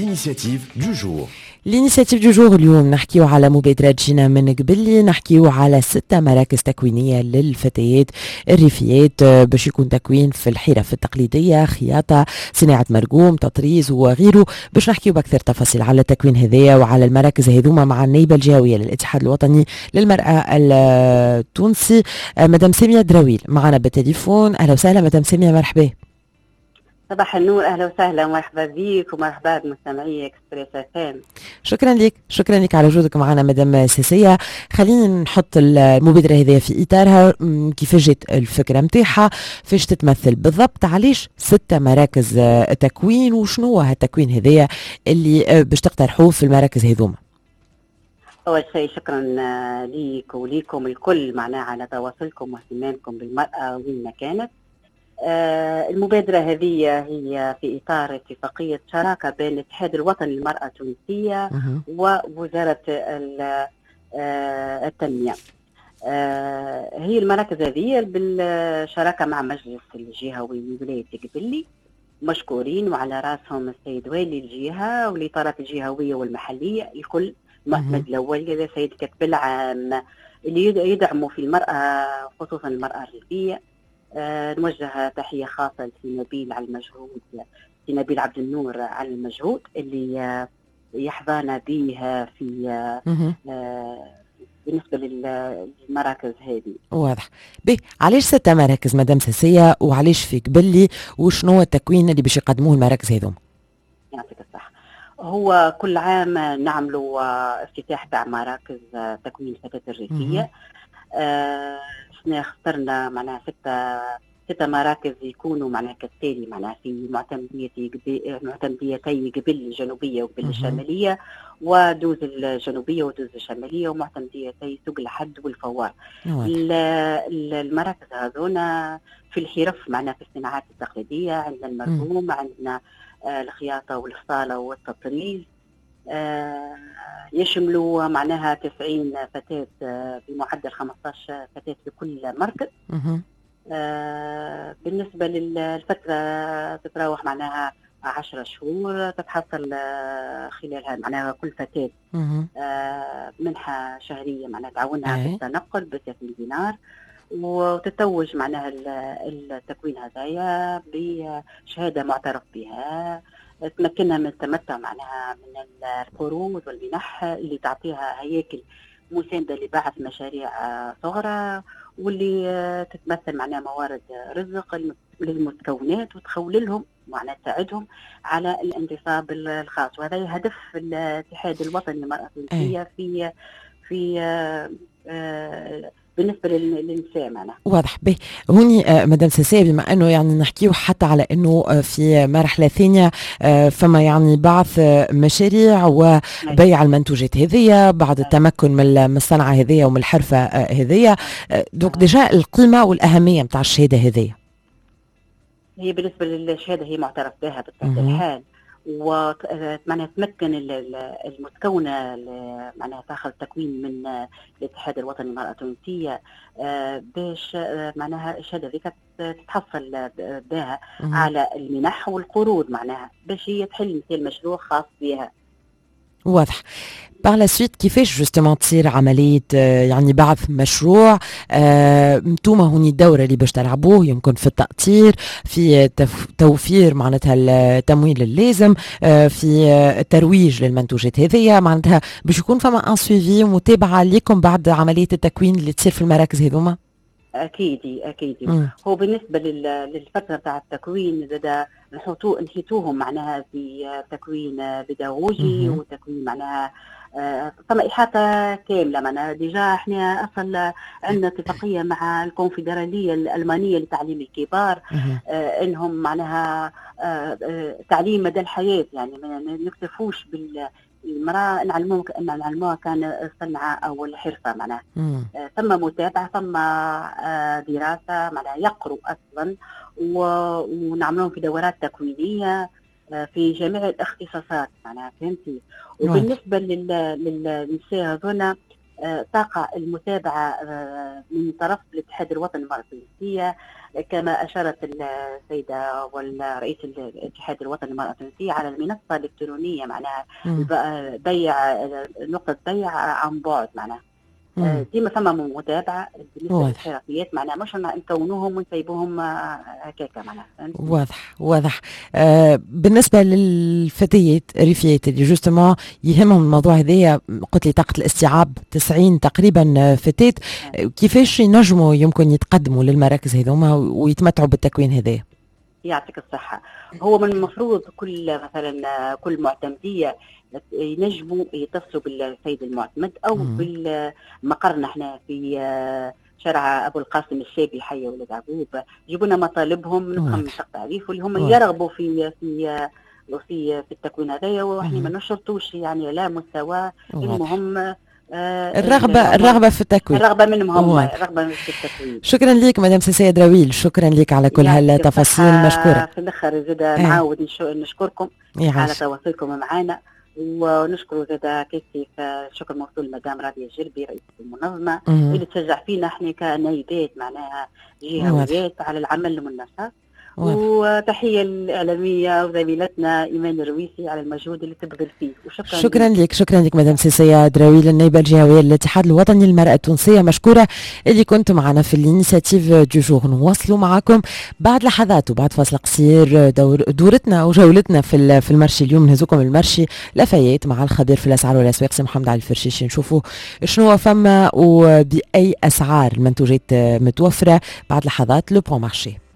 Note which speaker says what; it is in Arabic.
Speaker 1: l'initiative du jour.
Speaker 2: الانيسياتيف دو جور اليوم نحكيو على مبادرة جينا من قبل، نحكيو على 6 مراكز تكوينية للفتيات الريفيات باش يكون تكوين في الحرف التقليدية، خياطة، صناعة مرقوم، تطريز وغيره. باش نحكيو بأكثر تفاصيل على التكوين هذايا وعلى المراكز هذوما مع النائبة الجهوية للاتحاد الوطني للمرأة التونسي مدام سامية دراويل معنا بالتليفون. أهلا وسهلا مدام سامية، مرحبا.
Speaker 3: صباح النور، اهلا وسهلا، مرحبا بيك ومرحبا بمستمعي اكسبريس FM.
Speaker 2: شكرا لك على وجودك معنا مدام ساسية. خلينا نحط المبادرة هذه في إطارها، كيف جت الفكرة متاعها، فاش تتمثل بالضبط، علاش 6 مراكز تكوين، وشنو هو هالتكوين هذايا اللي باش تقترحوه في المراكز هذوما؟
Speaker 3: اول شيء شكرا ليك وليكم الكل معناها على تواصلكم واهتمامكم بالمرأة وين ما كانت. المبادرة هذه هي في إطار اتفاقية شراكة بين الاتحاد الوطني للمرأة التونسية ووزارة التنمية. هي المراكز هذه بالشراكة مع مجلس الجهوي لولاية قبلي، مشكورين، وعلى راسهم السيد والي الجهة والإطارات الجهوية والمحلية الكل. المعتمد الأول هذا سيد كتب العام اللي يدعموا في المرأة خصوصا المرأة الريفية. نوجه تحية خاصة لنبيل على المجهود، لنبيل عبد النور على المجهود اللي يحظانا به في بالنسبة للمراكز هذه.
Speaker 2: واضح. علاش 6 مراكز مدام ساسية، وعلاش في قبلي، وشنو هو التكوين اللي باش يقدموه المراكز هذوم؟
Speaker 3: يعطيك الصحة. هو كل عام نعملوا افتتاح تاع مراكز تكوين الفتاة الريفية. احنا اخترنا معناها 6 مراكز يكونوا معناها كالتالي، معناها في معتمديتي قبل الجنوبية وقبل الشمالية، ودوز الجنوبية ودوز الشمالية، ومعتمديتي سوق الحد والفوار. المراكز هذونا في الحرف معناها في الصناعات التقليدية، عندنا المرقوم، عندنا الخياطة والفصالة والتطريز. يشملوا معناها 90 فتاة بمعدل 15 فتاة في كل مركز. بالنسبة للفترة تتراوح معناها 10 شهور، تتحصل خلالها معناها كل فتاة منحة شهرية معناها تعاونها في التنقل ب30 دينار، وتتوج معناها التكوين هذايا بشهادة معترف بها تمكنها من التمتع معناها من القروض والمنح اللي تعطيها هياكل مساندة لبعث مشاريع صغرى، واللي تتمثل معناها موارد رزق للمتكونات وتخول لهم معناها تساعدهم على الانتصاب الخاص. وهذا هدف الاتحاد الوطني للمرأة التونسية في بالنسبة للنساء معنا.
Speaker 2: واضح. به هوني مدام ساسية، بما أنه يعني نحكيه حتى على أنه في مرحلة ثانية فما يعني بعث مشاريع وبيع المنتوجات هذية بعد التمكن من الصنعة هذية ومن الحرفة هذية، دوك ديجا القيمة والأهمية متاع الشهادة هذية.
Speaker 3: هي بالنسبة للشهادة هي معترف بها بطبيعة الحال، ومعناها تمكن المتكونة معناها تاخذ تكوين من الاتحاد الوطني للمرأة التونسية باش معناها الشهادة ذيك تتحصل بها على المنح والقروض معناها باش هي تحل مثل مشروع خاص بها.
Speaker 2: واضح. باغ لا سويت كيفاش جوستومون تصير عملية يعني بعث مشروع؟ انتوما هوني الدورة اللي باش تلعبوه يمكن في التأطير، في توفير معناتها التمويل اللازم، في الترويج للمنتوجات هذية، معناتها باش يكون فما ان سويفي ومتابعة لكم بعد عملية التكوين اللي تصير في المراكز هذوما؟
Speaker 3: أكيد. هو بالنسبة للفترة تاع التكوين زاد نحيتوهم معناها في تكوين بيداغوجي وتكوين معناها طبعا إحاطة كاملة. معناها ديجا احنا أصلا عندنا اتفاقية مع الكونفدرالية الألمانية لتعليم الكبار إنهم معناها تعليم مدى الحياة، يعني ما نكتفوش المرأة نعلموها كان الصنعة أو الحرفة معناها. ثم متابعة، ثم دراسة معناها يقروا أصلا، ونعملهم في دورات تكوينية في جميع الاختصاصات معناها، فهمتي. وبالنسبة للنساء هذونا تقع المتابعة من طرف الاتحاد الوطني للمرأة التونسية، كما أشارت السيدة والرئيس الاتحاد الوطني للمرأة التونسية على المنصة الإلكترونية، معناها بيع، نقطة بيع عن بعد، معناها ديما فما متابعة بالنسبة للحرفيات، معناها مش نكونوهم ونسيبوهم هكاكا، معناها
Speaker 2: واضح. بالنسبة للفتيات الريفيات اللي جوستومون يهمهم الموضوع هذايا، قلت لي طاقة الاستيعاب 90 تقريبا فتاة، كيفاش ينجموا يمكن يتقدموا للمراكز هذوما ويتمتعوا بالتكوين هذايا؟
Speaker 3: يعطيك الصحة. هو من المفروض مثلا كل معتمدية ينجموا يتصلوا بالسيد المعتمد أو بالمقرنا احنا في شارع أبو القاسم الشابي حي ولد يعقوب، يجيبوا لنا مطالبهم نفهم تعريف واللي هم يرغبوا في التكوين هذايا، واحنا ما نشرطوش يعني لا مستوى، المهم
Speaker 2: الرغبة في التكوين،
Speaker 3: الرغبة منهم هم، الرغبة في التكوين.
Speaker 2: شكرا لك مدام سيسية دراويل، شكرا لك على كل هالتفاصيل، مشكورة.
Speaker 3: في الآخر زاد نعاود نشكركم على تواصلكم معنا، ونشكر زاد كيف شكر موصول مدام رابية الجربي رئيسة المنظمة اللي تشجع فينا احنا كنايبات معناها جهويات على العمل المنسق، وتحية الإعلامية وزميلتنا إيمان الرويسي على المجهود اللي تبذل فيه، وشكرا
Speaker 2: شكرا لك مدام سيسية دراويل، النائبة الجهوية للاتحاد الوطني للمرأة التونسية، مشكورة اللي كنت معنا في الانيسياتيف دو جور. نواصلوا معكم بعد لحظات وبعد فاصل قصير دورتنا وجولتنا في المرشي. اليوم نهزوكم المرشي لافايت مع الخبير في الأسعار والأسواق سي محمد علي الفرشيشي، نشوفوا شنو فما وبأي أسعار المنتوجات متوفرة. بعد لحظات لو بون مارشي.